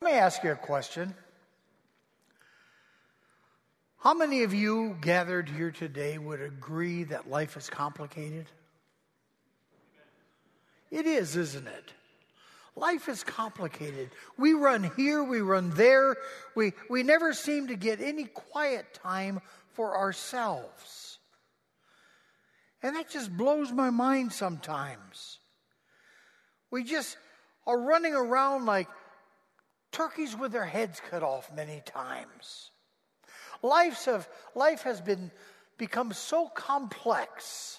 me ask you a question. How many of you gathered here today would agree that life is complicated? It is, isn't it? Life is complicated. We run here, we run there. We never seem to get any quiet time for ourselves. And that just blows my mind sometimes. We just are running around like turkeys with their heads cut off many times. Life has become so complex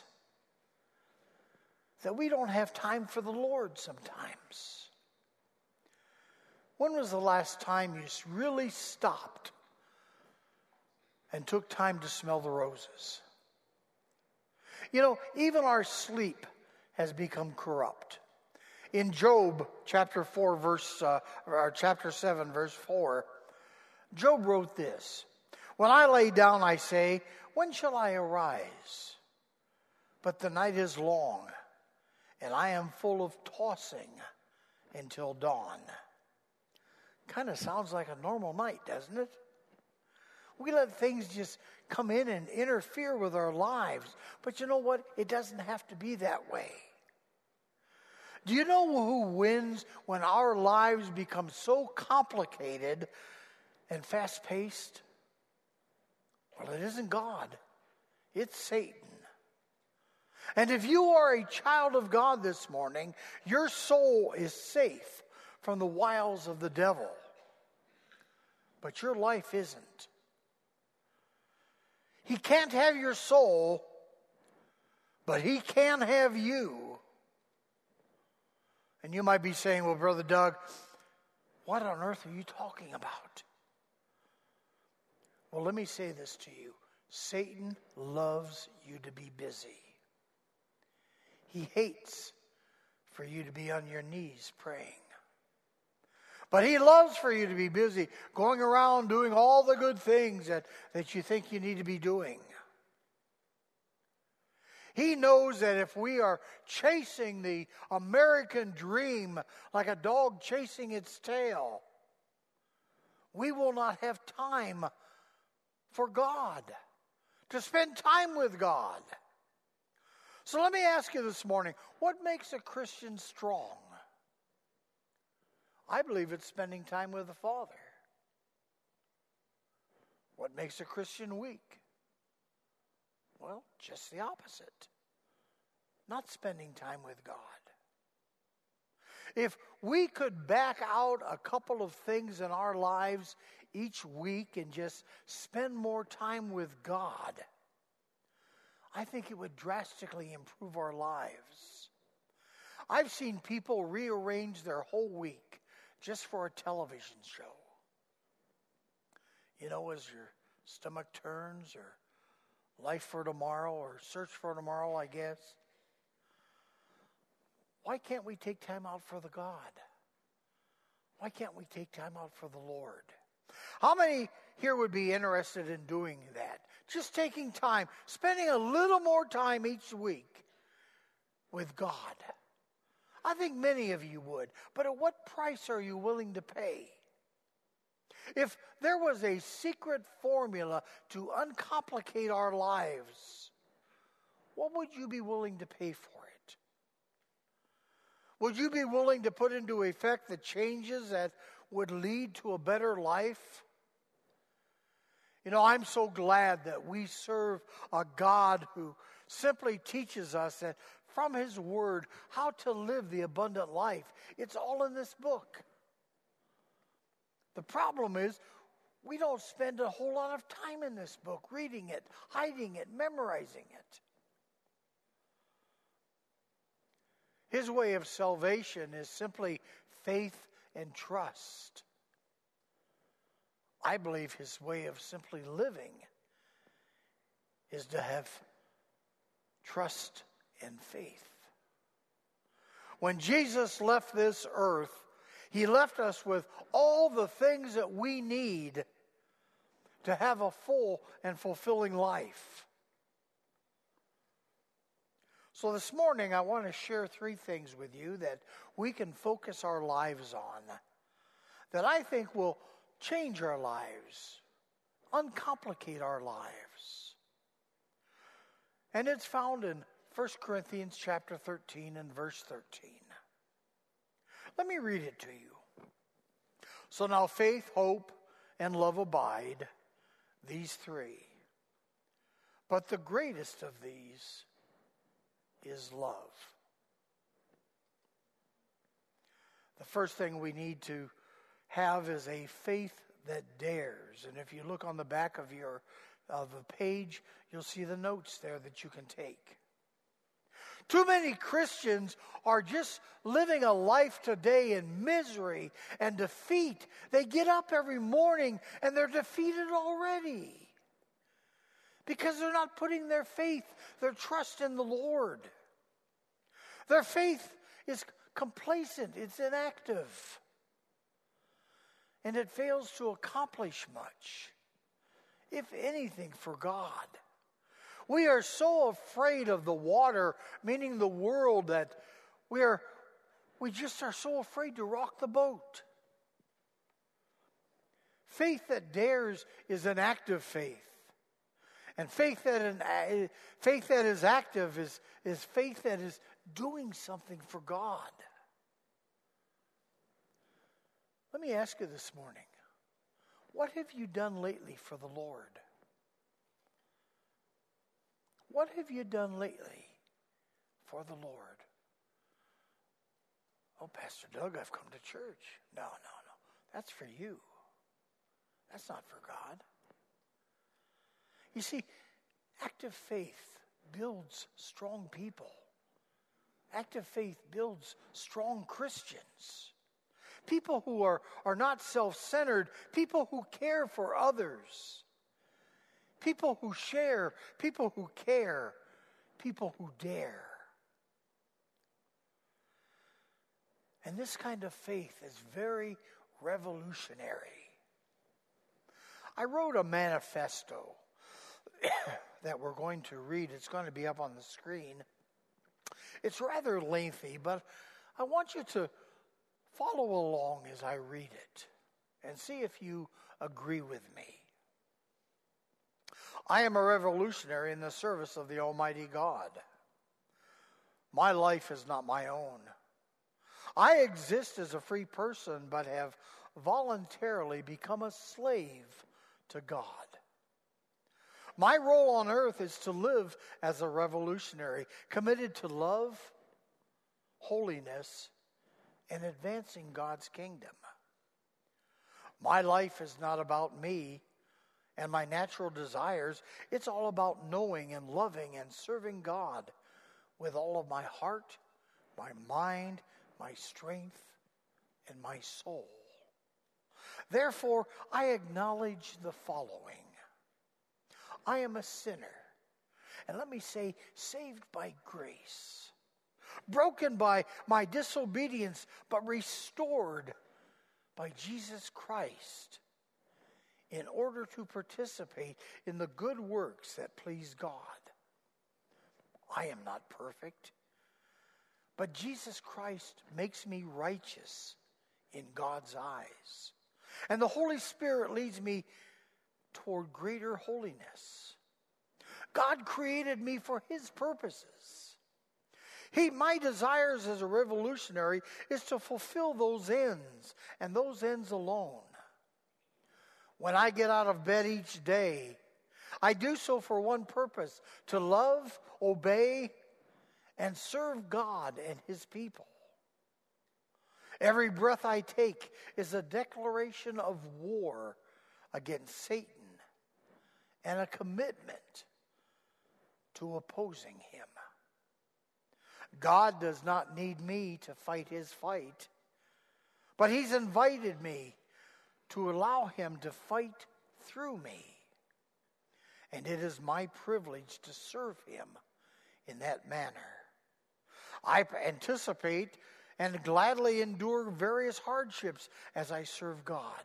that we don't have time for the Lord sometimes. When was the last time you really stopped and took time to smell the roses? You know, even our sleep has become corrupt. In Job chapter 7, verse 4, Job wrote this: "When I lay down, I say, when shall I arise? But the night is long, and I am full of tossing until dawn." Kind of sounds like a normal night, doesn't it? We let things just come in and interfere with our lives. But you know what? It doesn't have to be that way. Do you know who wins when our lives become so complicated and fast-paced? Well, it isn't God. It's Satan. And if you are a child of God this morning, your soul is safe from the wiles of the devil. But your life isn't. He can't have your soul, but he can have you. And you might be saying, well, Brother Doug, what on earth are you talking about? Well, let me say this to you. Satan loves you to be busy. He hates for you to be on your knees praying. But he loves for you to be busy, going around doing all the good things that you think you need to be doing. He knows that if we are chasing the American dream like a dog chasing its tail, we will not have time for God, to spend time with God. So let me ask you this morning, what makes a Christian strong? I believe it's spending time with the Father. What makes a Christian weak? Well, just the opposite. Not spending time with God. If we could back out a couple of things in our lives each week and just spend more time with God, I think it would drastically improve our lives. I've seen people rearrange their whole week just for a television show. You know, as your stomach turns, or Life for Tomorrow, or Search for Tomorrow, I guess. Why can't we take time out for the God? Why can't we take time out for the Lord? How many here would be interested in doing that? Just taking time, spending a little more time each week with God. I think many of you would. But at what price are you willing to pay? If there was a secret formula to uncomplicate our lives, what would you be willing to pay for it? Would you be willing to put into effect the changes that would lead to a better life? You know, I'm so glad that we serve a God who simply teaches us that from His Word how to live the abundant life. It's all in this book. The problem is we don't spend a whole lot of time in this book, reading it, hiding it, memorizing it. His way of salvation is simply faith and trust. I believe His way of simply living is to have trust and faith. When Jesus left this earth, He left us with all the things that we need to have a full and fulfilling life. So this morning, I want to share 3 things with you that we can focus our lives on, that I think will change our lives, uncomplicate our lives. And it's found in 1 Corinthians chapter 13 and verse 13. Let me read it to you. So now faith, hope, and love abide, these three. But the greatest of these is love. The first thing we need to have is a faith that dares. And if you look on the back of the page, you'll see the notes there that you can take. Too many Christians are just living a life today in misery and defeat. They get up every morning and they're defeated already because they're not putting their faith, their trust in the Lord. Their faith is complacent, it's inactive, and it fails to accomplish much, if anything, for God. We are so afraid of the water, meaning the world, that we just are so afraid to rock the boat. Faith that dares is an active faith. And faith that is active is faith that is doing something for God. Let me ask you this morning, what have you done lately for the Lord? What have you done lately for the Lord? Oh, Pastor Doug, I've come to church. No. That's for you. That's not for God. You see, active faith builds strong people. Active faith builds strong Christians. People who are not self-centered, people who care for others. People who share, people who care, people who dare. And this kind of faith is very revolutionary. I wrote a manifesto that we're going to read. It's going to be up on the screen. It's rather lengthy, but I want you to follow along as I read it and see if you agree with me. I am a revolutionary in the service of the Almighty God. My life is not my own. I exist as a free person, but have voluntarily become a slave to God. My role on earth is to live as a revolutionary, committed to love, holiness, and advancing God's kingdom. My life is not about me and my natural desires. It's all about knowing and loving and serving God with all of my heart, my mind, my strength, and my soul. Therefore, I acknowledge the following. I am a sinner, and let me say, saved by grace, broken by my disobedience, but restored by Jesus Christ in order to participate in the good works that please God. I am not perfect, but Jesus Christ makes me righteous in God's eyes. And the Holy Spirit leads me toward greater holiness. God created me for His purposes. My desires as a revolutionary is to fulfill those ends, and those ends alone. When I get out of bed each day, I do so for one purpose: to love, obey, and serve God and His people. Every breath I take is a declaration of war against Satan and a commitment to opposing him. God does not need me to fight His fight, but He's invited me to allow Him to fight through me. And it is my privilege to serve Him in that manner. I anticipate and gladly endure various hardships as I serve God.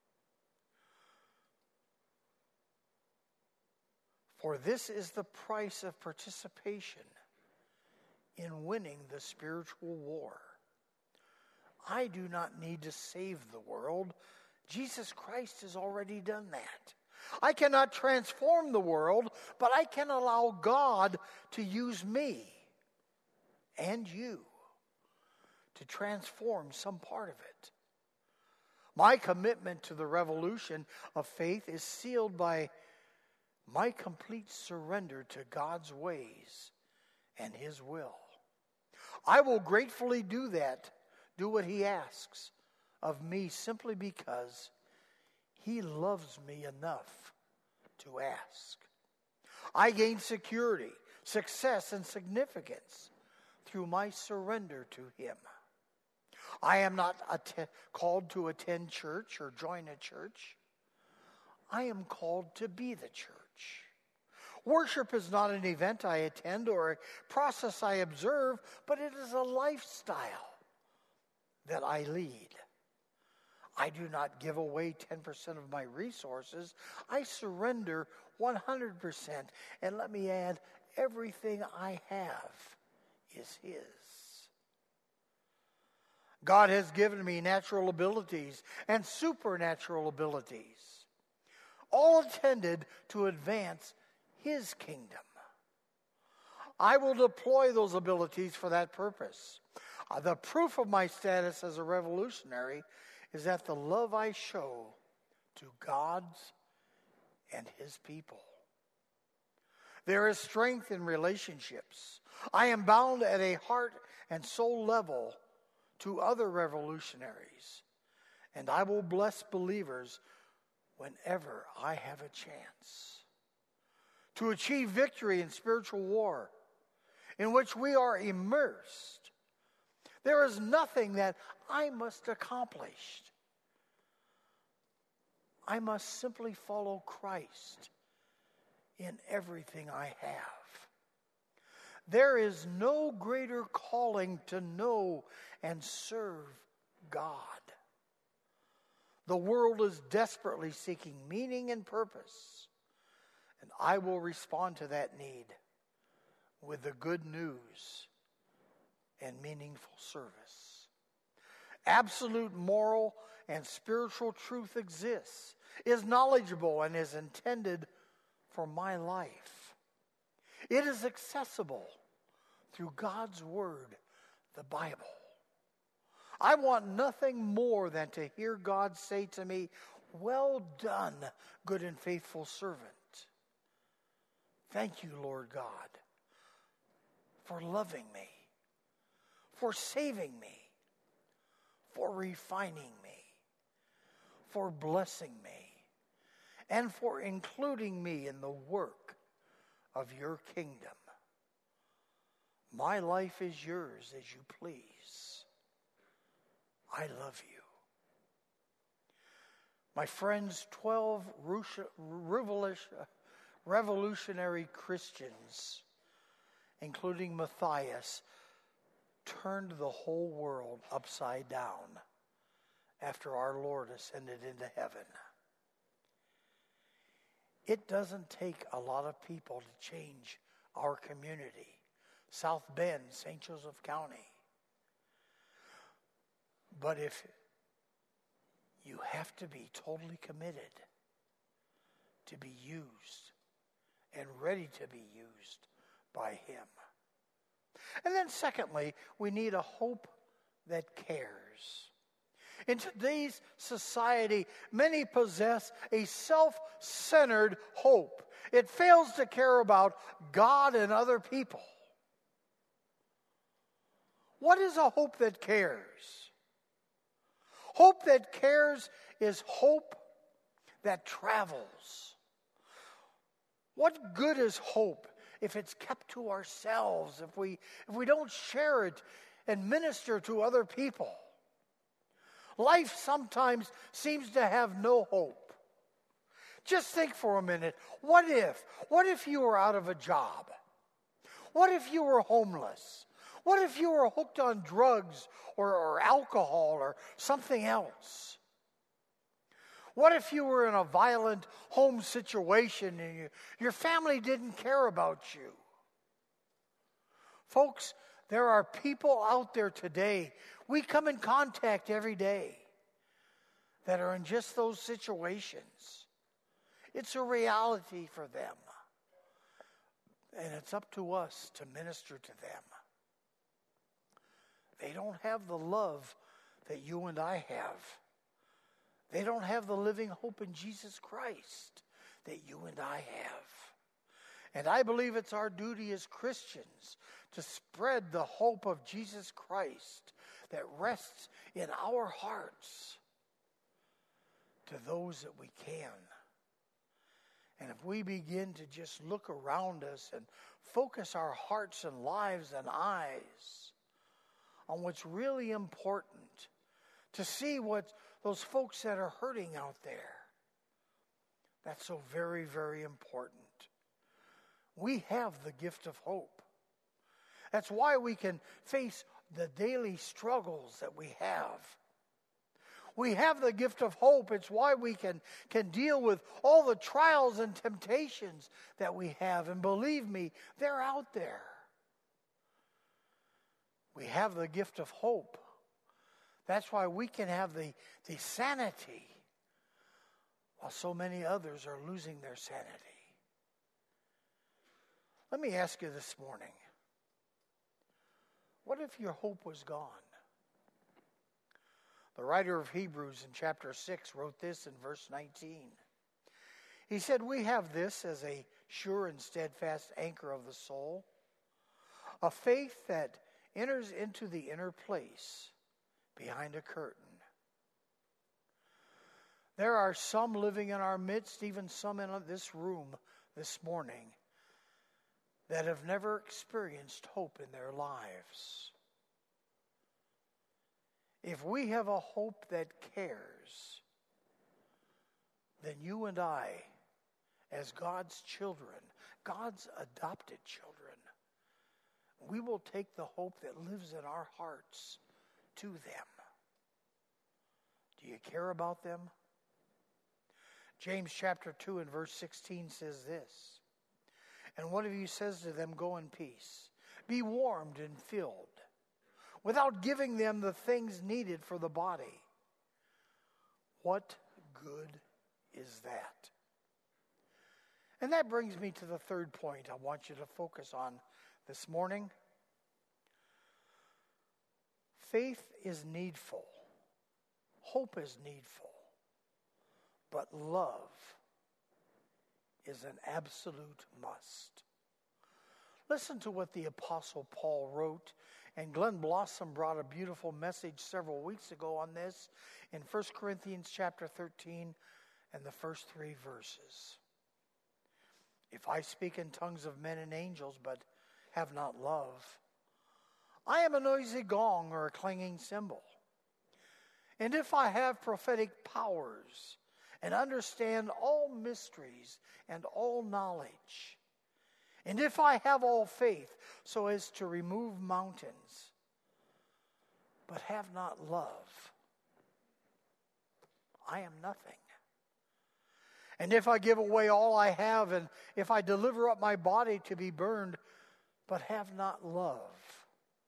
For this is the price of participation in winning the spiritual war. I do not need to save the world. Jesus Christ has already done that. I cannot transform the world, but I can allow God to use me and you to transform some part of it. My commitment to the revolution of faith is sealed by my complete surrender to God's ways and His will. I will gratefully do what He asks of me, simply because He loves me enough to ask. I gain security, success, and significance through my surrender to Him. I am not called to attend church or join a church. I am called to be the church. Worship is not an event I attend or a process I observe, but it is a lifestyle that I lead. I do not give away 10% of my resources. I surrender 100%. And let me add, everything I have is His. God has given me natural abilities and supernatural abilities, all intended to advance His kingdom. I will deploy those abilities for that purpose. The proof of my status as a revolutionary is that the love I show to God's and His people. There is strength in relationships. I am bound at a heart and soul level to other revolutionaries, and I will bless believers whenever I have a chance. To achieve victory in spiritual war, in which we are immersed, there is nothing that I must accomplish. I must simply follow Christ in everything I have. There is no greater calling to know and serve God. The world is desperately seeking meaning and purpose, and I will respond to that need with the good news and meaningful service. Absolute moral and spiritual truth exists, is knowledgeable, and is intended for my life. It is accessible through God's Word, the Bible. I want nothing more than to hear God say to me, "Well done, good and faithful servant." Thank you, Lord God, for loving me, for saving me, for refining me, for blessing me, and for including me in the work of your kingdom. My life is yours as you please. I love you. My friends, 12 revolutionary Christians, including Matthias, turned the whole world upside down after our Lord ascended into heaven. It doesn't take a lot of people to change our community, South Bend, St. Joseph County. But if you have to be totally committed to be used and ready to be used by Him. And then secondly, we need a hope that cares. In today's society, many possess a self-centered hope. It fails to care about God and other people. What is a hope that cares? Hope that cares is hope that travels. What good is hope if it's kept to ourselves, if we don't share it and minister to other people? Life sometimes seems to have no hope. Just think for a minute. What if you were out of a job? What if you were homeless? What if you were hooked on drugs or alcohol or something else? What if you were in a violent home situation and your family didn't care about you? Folks, There are people out there today, we come in contact every day, that are in just those situations. It's a reality for them. And it's up to us to minister to them. They don't have the love that you and I have. They don't have the living hope in Jesus Christ that you and I have. And I believe it's our duty as Christians to spread the hope of Jesus Christ that rests in our hearts to those that we can. And if we begin to just look around us and focus our hearts and lives and eyes on what's really important, to see what those folks that are hurting out there, that's so very, very important. We have the gift of hope. That's why we can face the daily struggles that we have. We have the gift of hope. It's why we can deal with all the trials and temptations that we have. And believe me, they're out there. We have the gift of hope. That's why we can have the sanity while so many others are losing their sanity. Let me ask you this morning, what if your hope was gone? The writer of Hebrews in chapter 6 wrote this in verse 19. He said, "We have this as a sure and steadfast anchor of the soul, a faith that enters into the inner place behind a curtain." There are some living in our midst, even some in this room this morning, that have never experienced hope in their lives. If we have a hope that cares, then you and I, as God's children, God's adopted children, we will take the hope that lives in our hearts to them. Do you care about them? James chapter 2 and verse 16 says this, "And one of you says to them, 'Go in peace, be warmed and filled,' without giving them the things needed for the body. What good is that?" And that brings me to the third point I want you to focus on this morning. Faith is needful. Hope is needful. But love is an absolute must. Listen to what the Apostle Paul wrote, and Glenn Blossom brought a beautiful message several weeks ago on this in 1 Corinthians chapter 13 and the first 3 verses. "If I speak in tongues of men and angels, but have not love, I am a noisy gong or a clanging cymbal. And if I have prophetic powers and understand all mysteries and all knowledge, and if I have all faith so as to remove mountains, but have not love, I am nothing. And if I give away all I have, and if I deliver up my body to be burned, but have not love,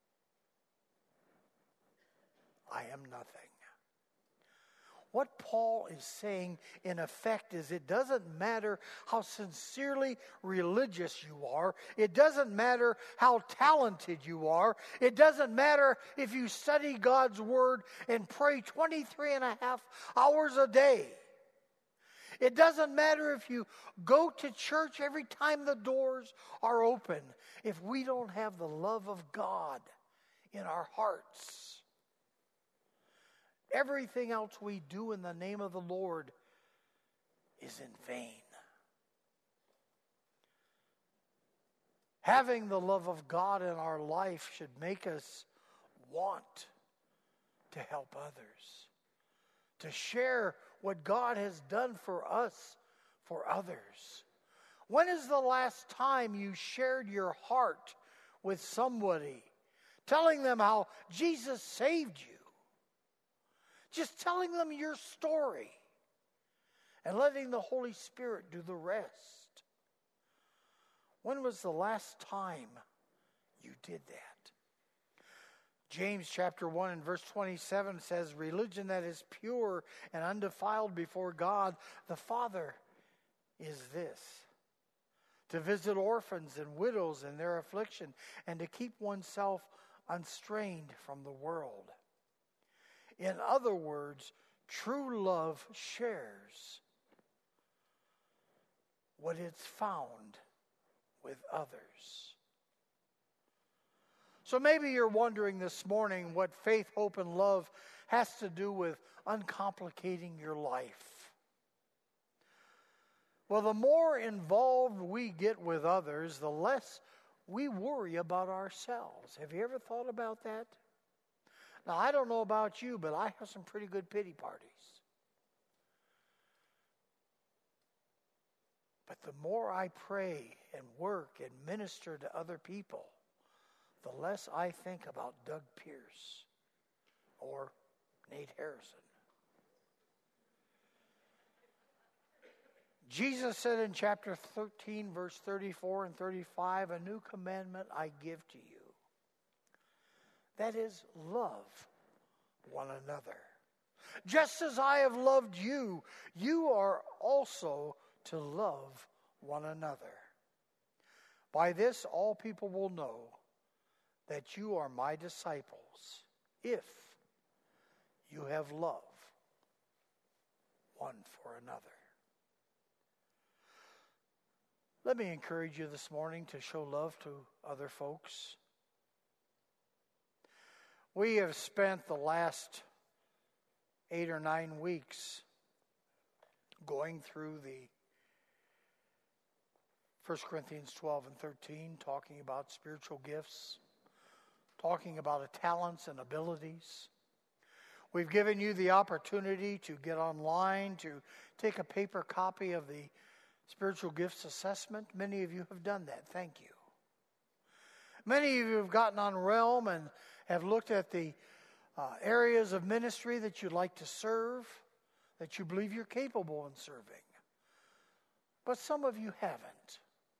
I am nothing." What Paul is saying, in effect, is it doesn't matter how sincerely religious you are. It doesn't matter how talented you are. It doesn't matter if you study God's Word and pray 23 and a half hours a day. It doesn't matter if you go to church every time the doors are open. If we don't have the love of God in our hearts, everything else we do in the name of the Lord is in vain. Having the love of God in our life should make us want to help others, to share what God has done for us for others. When is the last time you shared your heart with somebody, telling them how Jesus saved you? Just telling them your story and letting the Holy Spirit do the rest. When was the last time you did that? James chapter 1 and verse 27 says, religion that is pure and undefiled before God the Father is this: to visit orphans and widows in their affliction, and to keep oneself unstrained from the world. In other words, true love shares what it's found with others. So maybe you're wondering this morning what faith, hope, and love has to do with uncomplicating your life. Well, the more involved we get with others, the less we worry about ourselves. Have you ever thought about that? Now, I don't know about you, but I have some pretty good pity parties. But the more I pray and work and minister to other people, the less I think about Doug Pierce or Nate Harrison. Jesus said in chapter 13, verse 34 and 35, a new commandment I give to you. That is, love one another. Just as I have loved you, you are also to love one another. By this, all people will know that you are my disciples, if you have love one for another. Let me encourage you this morning to show love to other folks. We have spent the last 8 or 9 weeks going through the 1 Corinthians 12 and 13, talking about spiritual gifts, talking about talents and abilities. We've given you the opportunity to get online, to take a paper copy of the Spiritual Gifts Assessment. Many of you have done that. Thank you. Many of you have gotten on Realm and have looked at the areas of ministry that you'd like to serve, that you believe you're capable in serving. But some of you haven't.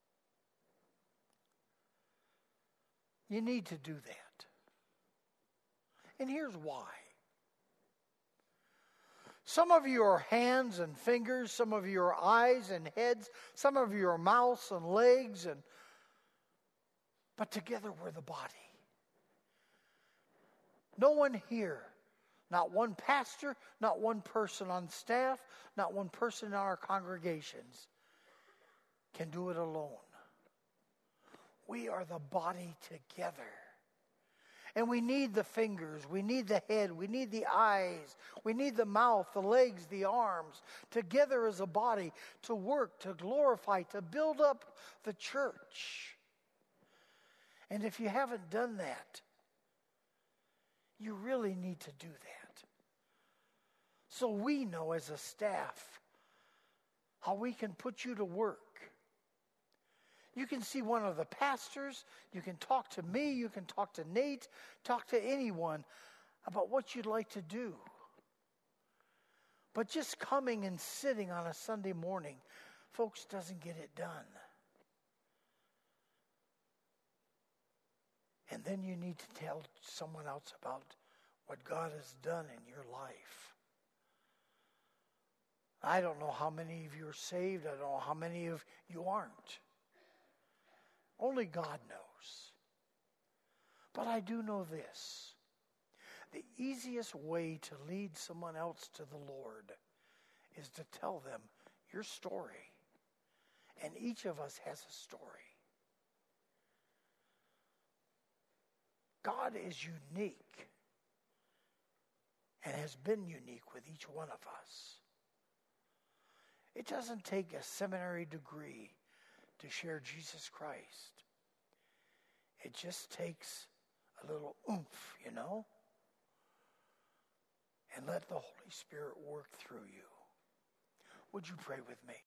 You need to do that. And here's why. Some of you are hands and fingers, some of you are eyes and heads, some of you are mouths and legs, but together we're the body. No one here, not one pastor, not one person on staff, not one person in our congregations can do it alone. We are the body together. And we need the fingers, we need the head, we need the eyes, we need the mouth, the legs, the arms, together as a body to work, to glorify, to build up the church. And if you haven't done that, you really need to do that. So we know as a staff how we can put you to work. You can see one of the pastors, you can talk to me, you can talk to Nate, talk to anyone about what you'd like to do. But just coming and sitting on a Sunday morning, folks, doesn't get it done. And then you need to tell someone else about what God has done in your life. I don't know how many of you are saved. I don't know how many of you aren't. Only God knows. But I do know this. The easiest way to lead someone else to the Lord is to tell them your story. And each of us has a story. God is unique and has been unique with each one of us. It doesn't take a seminary degree to share Jesus Christ. It just takes a little oomph, and let the Holy Spirit work through you. Would you pray with me?